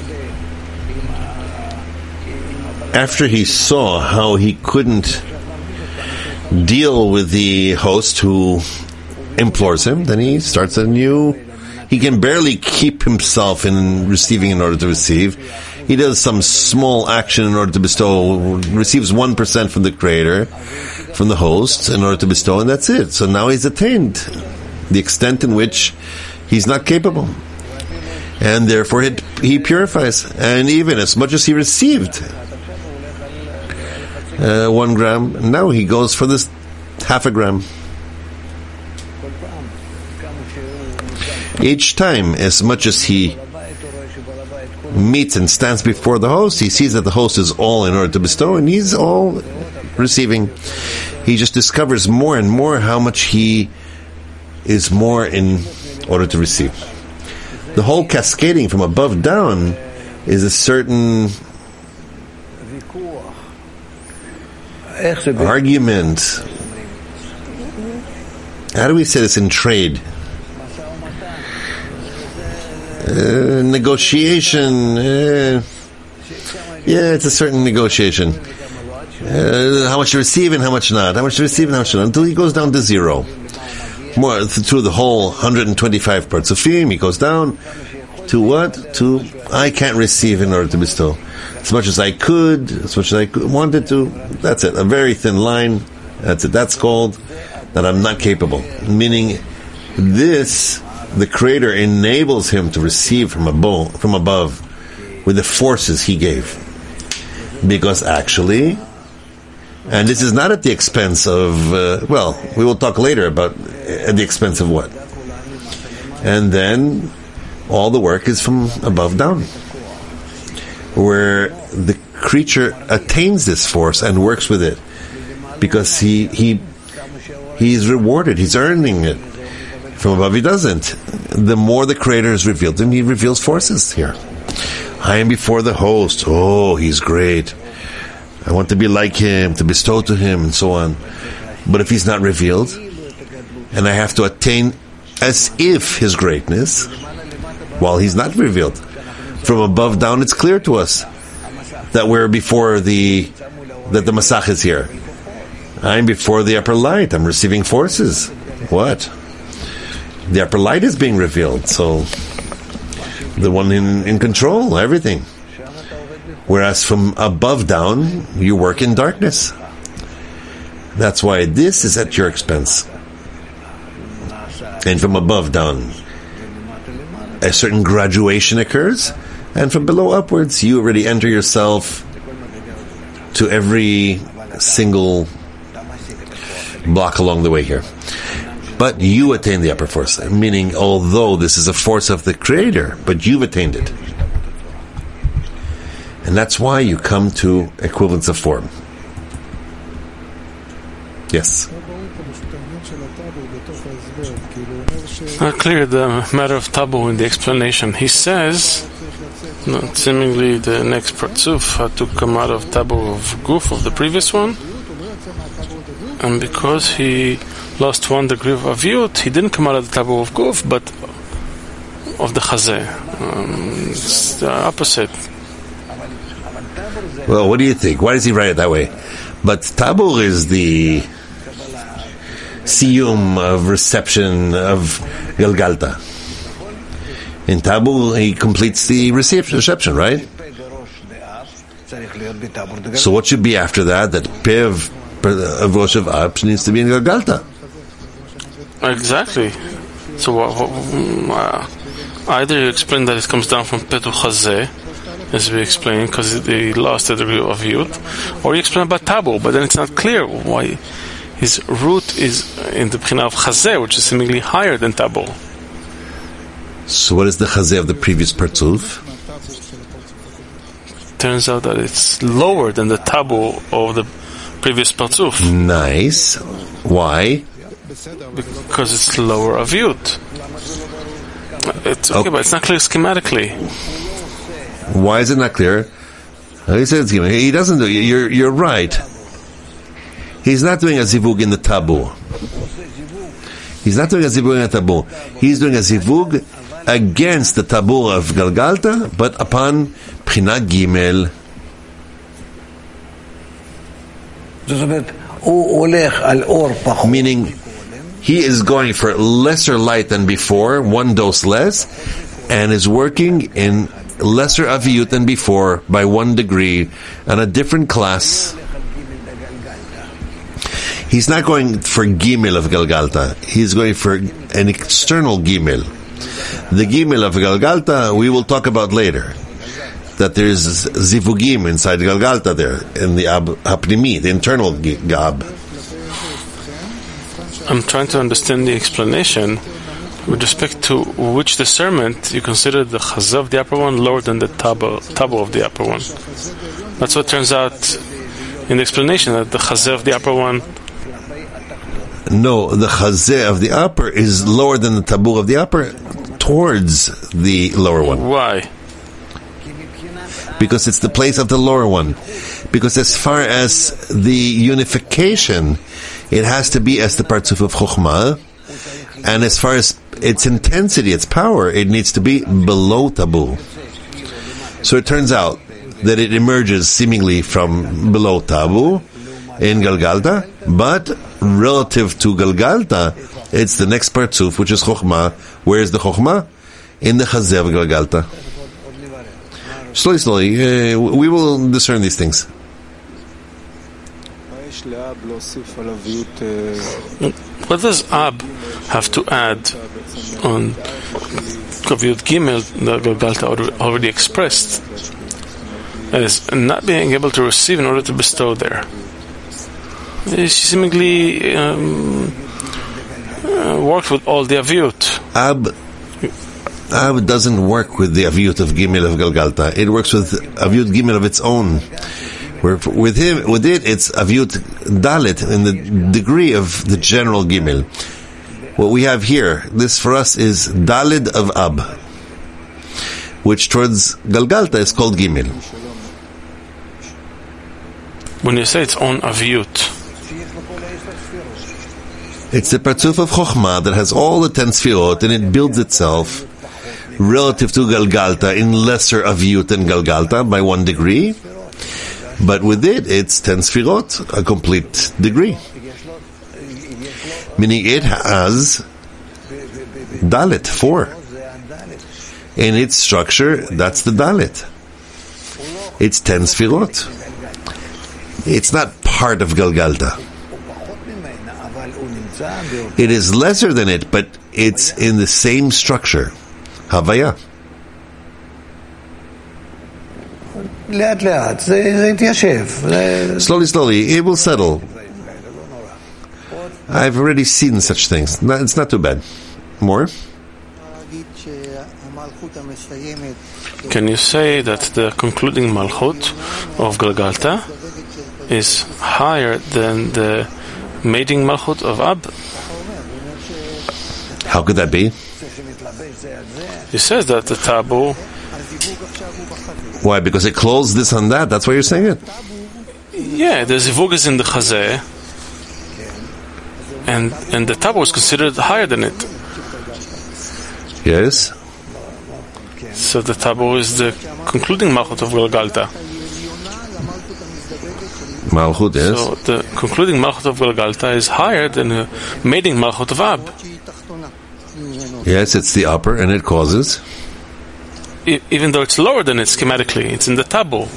After he saw how he couldn't deal with the host who implores him, then he starts a new... He can barely keep himself in receiving in order to receive. He does some small action in order to bestow, receives one percent from the creator, from the host, in order to bestow, and that's it. So now he's attained. the extent in which he's not capable. And therefore he, he purifies. And even as much as he received uh, one gram, now he goes for this half a gram. Each time, as much as he meets and stands before the host, he sees that the host is all in order to bestow, and he's all receiving. He just discovers more and more how much he is more in order to receive. The whole cascading from above down is a certain argument. How do we say this in trade? Uh, negotiation. Uh, yeah, it's a certain negotiation. Uh, how much to receive and how much not. How much to receive and how much not. Until he goes down to zero. More through the whole one hundred twenty-five Partzufim, he goes down to what? To I can't receive in order to bestow. As much as I could, as much as I could, wanted to. That's it. A very thin line. That's it. That's called that I'm not capable. Meaning, this. The Creator enables him to receive from above, from above with the forces he gave. Because actually, and this is not at the expense of, uh, well, we will talk later about at the expense of what. And then all the work is from above down. Where the creature attains this force and works with it. Because he, he, he's rewarded, he's earning it. From above he doesn't. The more the Creator is revealed to him, he reveals forces here. I am before the host. Oh, he's great. I want to be like him, to bestow to him, and so on. But if he's not revealed, and I have to attain as if his greatness, while he's not revealed. From above down, it's clear to us that we're before the, that the Masach is here. I'm before the upper light. I'm receiving forces. What? The upper light is being revealed, so the one in, in control, everything. Whereas from above down, you work in darkness. That's why this is at your expense. And from above down, a certain graduation occurs, and from below upwards, you already enter yourself to every single block along the way here. But you attain the upper force, meaning although this is a force of the Creator, but you've attained it. And that's why you come to equivalence of form. Yes? Not clear the matter of tabu in the explanation. He says, no, seemingly the next Partzuf had to come out of tabu of Guf of the previous one, and because he lost one degree of Aviyut, he didn't come out of the tabu of Guf, but of the Chazeh. Um, it's the opposite. Well, what do you think? Why does he write it that way? But tabu is the siyum of reception of Galgalta. In tabu, he completes the reception, right? So what should be after that? That Pev of Rosh of Ab needs to be in Galgalta. Exactly. So uh, either you explain that it comes down from Petu Chazeh, as we explained, because they lost a degree of Yud, or you explain about Tabu, but then it's not clear why his root is in the B'china of Chazeh, which is seemingly higher than Tabu. So what is the Chazeh of the previous Partzuf? Turns out that it's lower than the Tabu of the previous Partzuf. Nice. Why? Because it's lower Aviyut. It's okay, okay, but it's not clear schematically. Why is it not clear? He says he doesn't do. You're you're right. He's not doing a zivug in the tabu. He's not doing a zivug in the tabu. He's doing a zivug against the tabu of Galgalta, but upon B'chinat Gimel. Meaning, he is going for lesser light than before, one dose less, and is working in lesser aviyut than before by one degree, and a different class. He's not going for Gimel of Galgalta. He's going for an external Gimel. The Gimel of Galgalta we will talk about later. That there's Zivugim inside Galgalta there, in the Ab Hapnimi, the internal Gab. I'm trying to understand the explanation with respect to which discernment you consider the Chazah of the upper one lower than the Tabu, tabu of the upper one. That's what turns out in the explanation, that the Chazah of the upper one. No, the Chazeh of the upper is lower than the Tabu of the upper towards the lower one. Why? Because it's the place of the lower one. Because as far as the unification, it has to be as the Partzuf of Chokhmah, and as far as its intensity, its power, it needs to be below Tabu. So it turns out that it emerges seemingly from below Tabu in Galgalta, but relative to Galgalta, it's the next Partzuf, which is Chokhmah. Where is the Chokhmah? In the Chazeh of Galgalta. Slowly, slowly, uh, we will discern these things. What does Ab have to add on Kaviyut Gimel that Galgalta already expressed as not being able to receive in order to bestow there? She seemingly um, uh, worked with all the Aviyut. Ab Ab doesn't work with the Aviyut of Gimel of Galgalta. It works with Aviyut Gimel of its own. Where with him, with it, it's Aviyut Dalet in the degree of the general Gimel. What we have here, this for us is Dalet of Ab, which towards Galgalta is called Gimel. When you say its own Aviyut, it's the Partzuf of Chokhmah that has all the ten Sfirot, and it builds itself relative to Galgalta in lesser Aviyut than Galgalta by one degree. But with it, it's ten Sfirot, a complete degree. Meaning it has Dalet, four. In its structure, that's the Dalet. It's ten Sfirot. It's not part of Galgalta. It is lesser than it, but it's in the same structure. Havaya. Slowly, slowly, it will settle. I've already seen such things. No, it's not too bad. More? Can you say that the concluding Malchut of Galgalta is higher than the mating Malchut of Ab? How could that be? He says that the Tabu. Why? Because it closed this and that? That's why you're saying it? Yeah, the Zivug is in the Chazeh, and and the Tabu is considered higher than it. Yes. So the Tabu is the concluding Malchut of Galgalta. Malchut, yes. So the concluding Malchut of Galgalta is higher than the mating Malchut of Ab. Yes, it's the upper, and it causes. E- even though it's lower than it schematically, it's in the Tabu.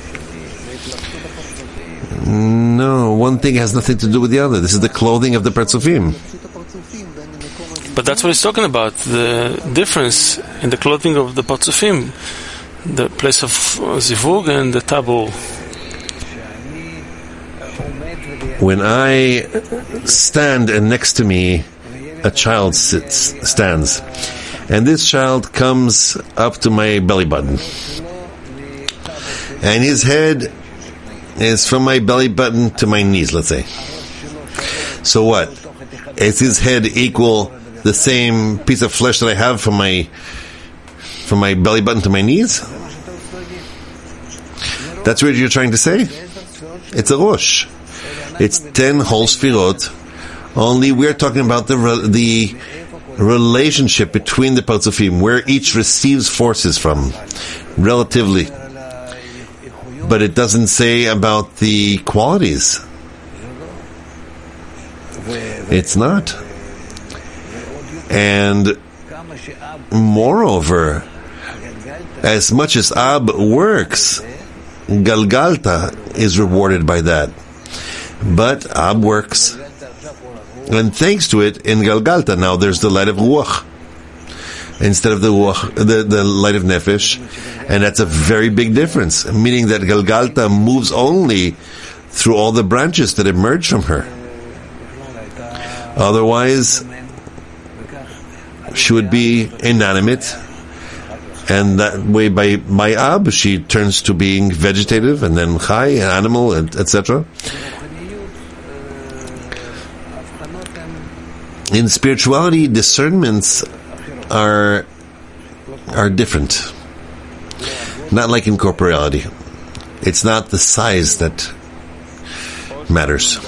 No, one thing has nothing to do with the other. This is the clothing of the Partzufim. But that's what he's talking about, the difference in the clothing of the Partzufim, the place of Zivug and the Tabu. When I stand and next to me a child sits, stands, and this child comes up to my belly button, and his head is from my belly button to my knees, let's say. So what? Is his head equal the same piece of flesh that I have from my from my belly button to my knees? That's what you're trying to say? It's a Rosh. It's ten whole Sfirot. Only we're talking about the the relationship between the Partzufim, where each receives forces from, relatively. But it doesn't say about the qualities. It's not. And moreover, as much as Ab works, Galgalta is rewarded by that. But Ab works, And thanks to it, in Galgalta now there's the light of Ruach instead of the Ruach, the, the light of Nefesh. And that's a very big difference, meaning that Galgalta moves only through all the branches that emerge from her. Otherwise, she would be inanimate, and that way by by Ab she turns to being vegetative, and then Chai, an animal, et cetera. In spirituality, discernments are are different. Not like in corporeality. It's not the size that matters.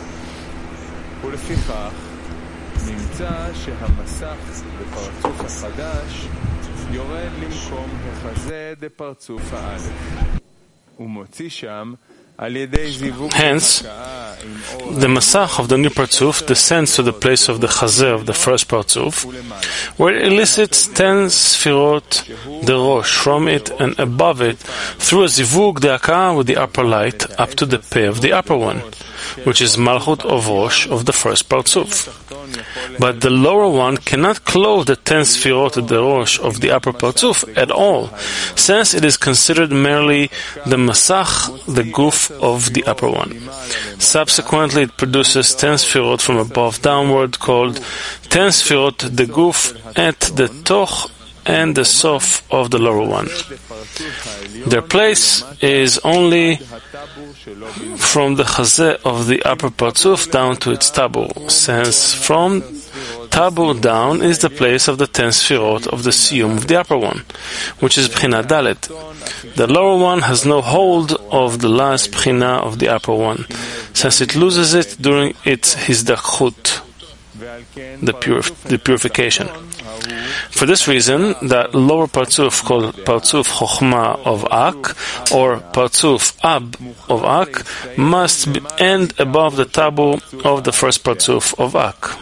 Hence, the Masach of the new Partzuf descends to the place of the Chazeh of the first Partzuf, where it elicits ten Sfirot, the Rosh, from it and above it, through a Zivug De'aka with the upper light, up to the Peh of the upper one, which is Malchut of Rosh of the first Partzuf. But the lower one cannot clothe the ten Sfirot of the Rosh of the upper Partzuf at all, since it is considered merely the Masach, the Guf of the upper one. Subsequently, it produces ten Sfirot from above downward, called ten Sfirot the Guf at the Toch and the Sof of the lower one. Their place is only from the Chazeh of the upper Partzuf down to its Tabur, since from Tabur down is the place of the ten Sfirot of the Siyum of the upper one, which is Bchina Dalet. The lower one has no hold of the last Bchina of the upper one, since it loses it during its Hizdachut, the, purif- the purification. For this reason, that lower Partzuf called Partzuf Chochma of Ak, or Partzuf Ab of Ak, must end above the Tabur of the first Partzuf of Ak.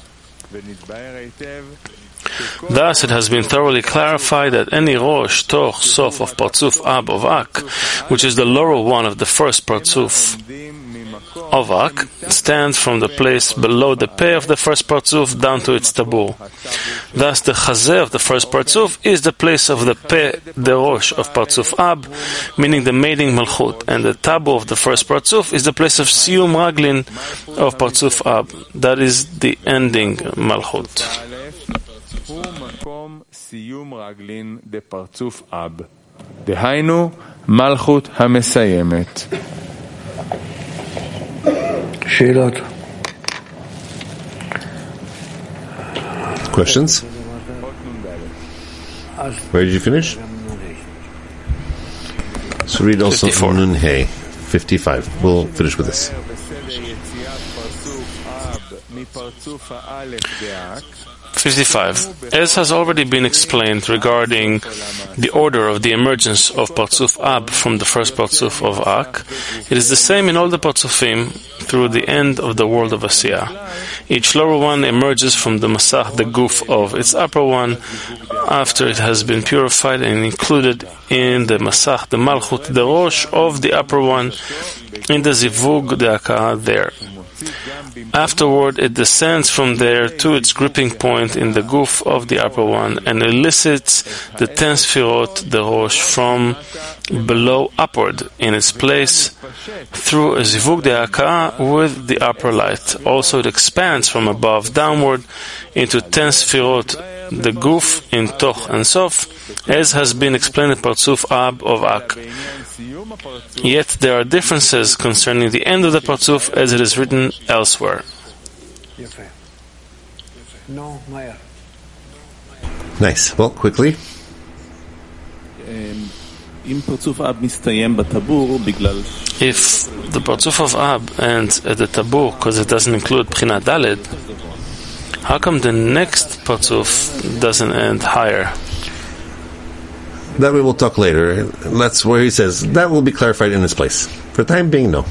Thus, it has been thoroughly clarified that any Rosh, Toch, Sof of Partzuf Ab of Ak, which is the lower one of the first Partzuf of Ak, stands from the place below the Peh of the first Partzuf down to its Tabur. Thus, the Chazeh of the first Partzuf is the place of the Peh, the Rosh of Partzuf Ab, meaning the mating Malchut, and the Tabur of the first Partzuf is the place of Siyum Raglin of Partzuf Ab, that is the ending Malchut. דהיינו, מלכות המסיימת. שאלות. Questions? Where did you finish? So read also Nun Hey, fifty-five. We'll finish with this. fifty-five. As has already been explained regarding the order of the emergence of Partzuf Ab from the first Partzuf of Ak, it is the same in all the Partzufim through the end of the world of Asiyah. Each lower one emerges from the Masach, the Guf of its upper one, after it has been purified and included in the Masach, the Malchut, the Rosh of the upper one, in the Zivug De'aka there. Afterward, it descends from there to its gripping point in the Guf of the upper one and elicits the ten Sfirot, the Rosh, from below upward in its place through a Zivug De'aka with the upper light. Also, it expands from above downward into ten Sfirot, the Guf in Toch and Sof, as has been explained in Partzuf Ab of Ak. Yet there are differences concerning the end of the Partzuf as it is written elsewhere. Nice. Well, quickly. If the Partzuf of Ab ends at the Tabur because it doesn't include Bchina Dalet, how come the next Partzuf doesn't end higher? That we will talk later. That's where he says that will be clarified in this place. For the time being, no.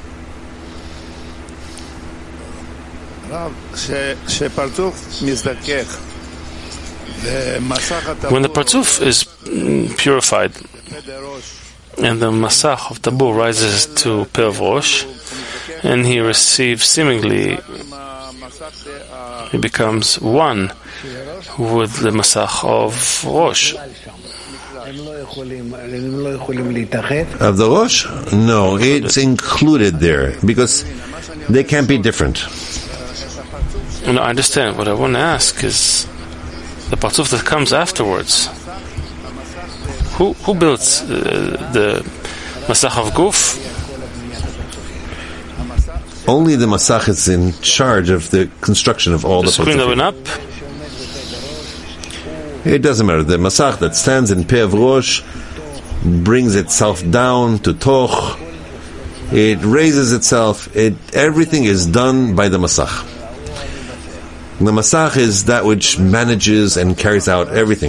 When the Partzuf is purified and the Masach of Tabur rises to Peh of Rosh, and he receives seemingly He becomes one with the Masach of Rosh. Of the Rosh? No, it's included there because they can't be different. No, I understand. What I want to ask is the Parzuf that comes afterwards. Who who builds uh, the Masach of Guf? Only the Masach is in charge of the construction of all the, the screen that went up. It doesn't matter. The Masach that stands in Pei of Rosh brings itself down to Toch. It raises itself. It everything is done by the Masach. The Masach is that which manages and carries out everything.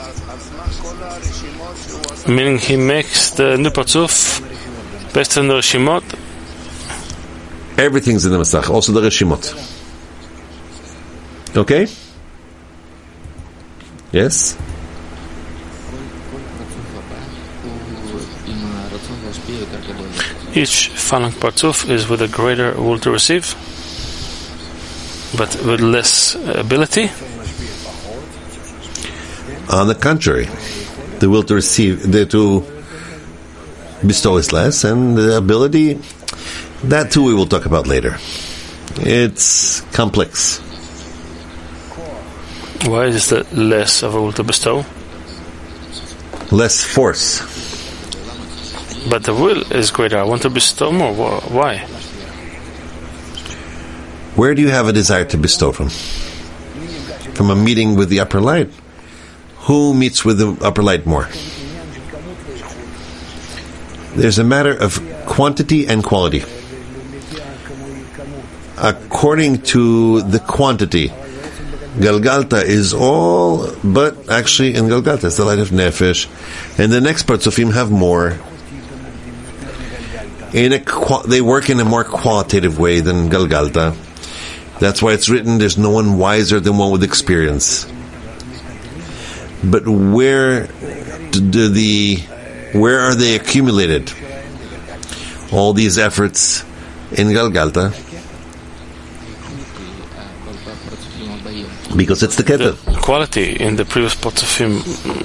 Meaning he makes the new Parzuf based on the Reshimot. Everything's in the Masach, also the Reshimot. Okay? Yes? Each following Parzuf is with a greater will to receive, but with less ability. On the contrary, the will to receive, the to bestow is less, and the ability, that too we will talk about later. It's complex. Why is that less of a will to bestow? Less force. But the will is greater. I want to bestow more. Why? Where do you have a desire to bestow from? From a meeting with the upper light? Who meets with the upper light more? There's a matter of quantity and quality. According to the quantity, Galgalta is all, but actually in Galgalta it's the light of Nefesh, and the next Parzufim have more. In a, they work in a more qualitative way than Galgalta. That's why it's written, there's no one wiser than one with experience. But where do the where are they accumulated? All these efforts in Galgalta? Because it's the Keter. The quality in the previous Parzufim,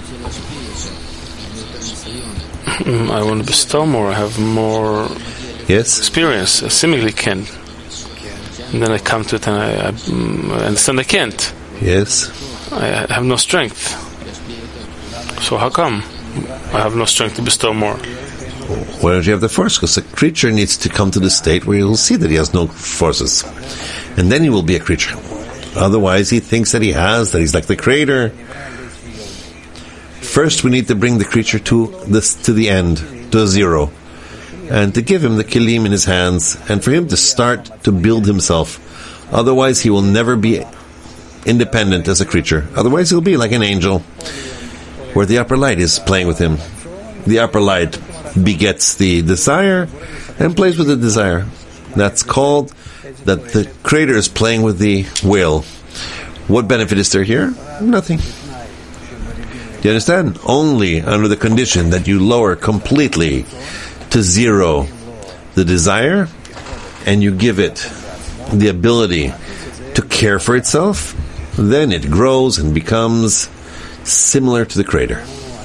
I want to bestow more, I have more yes? experience, I seemingly can. And then I come to it and I, I understand I can't. Yes. I have no strength. So how come I have no strength to bestow more? Why don't you have the force? Because a creature needs to come to the state where he will see that he has no forces. And then he will be a creature. Otherwise, he thinks that he has, that he's like the creator. First, we need to bring the creature to this to the end, to a zero, and to give him the kilim in his hands, and for him to start to build himself. Otherwise, he will never be independent as a creature. Otherwise, he'll be like an angel, where the upper light is playing with him. The upper light begets the desire and plays with the desire. That's called that the creator is playing with the will. What benefit is there here? Nothing. Do you understand? Only under the condition that you lower completely to zero the desire and you give it the ability to care for itself, then it grows and becomes similar to the creator.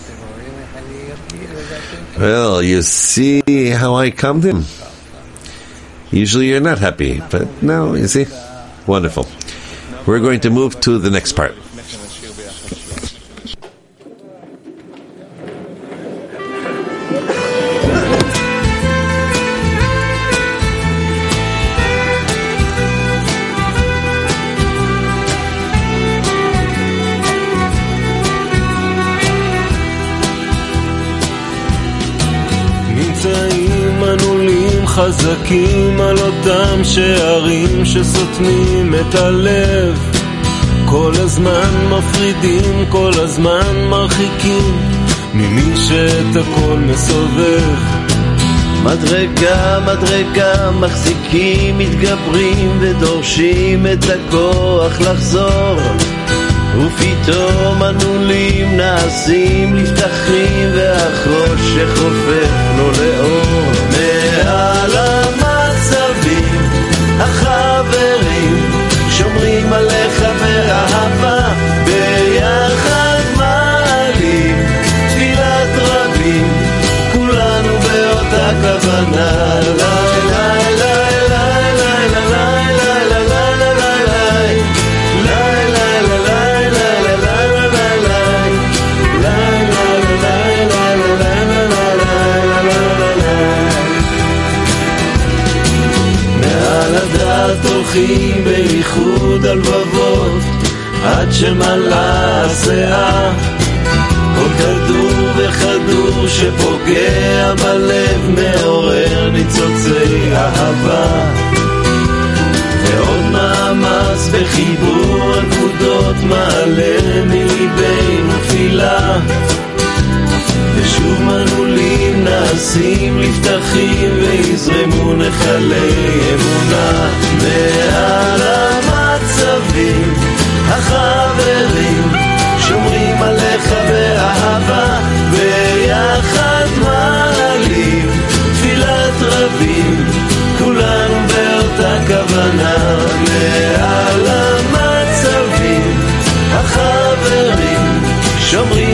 Well, you see how I come to him. Usually you're not happy, but now, you see? Wonderful. We're going to move to the next part. חזקים על אותם שערים שסותמים את הלב כל הזמן מפרידים, כל הזמן מרחיקים ממי שאת הכל מסובב מדרגה, מדרגה, מחזיקים, מתגברים ודורשים את הכוח לחזור ופתאום הנולים נעשים לפתחים והחושך הופך לו לאור מעל המצבים החברים שומעים שמחים בייחוד הלבבות עד שמלאה השיער כל כדור וכדור שפוגע בלב מעורר ניצוצי אהבה ועוד מאמץ בחיבור הנקודות מעלה מליבנו תפילה ושוב מנעולים נעשים לפתחים ויזרמו נחלי אמונה מעל המצבים החברים שומרים עליך באהבה ויחד מעלים תפילת רבים כולנו באותה כוונה מעל המצבים החברים שומרים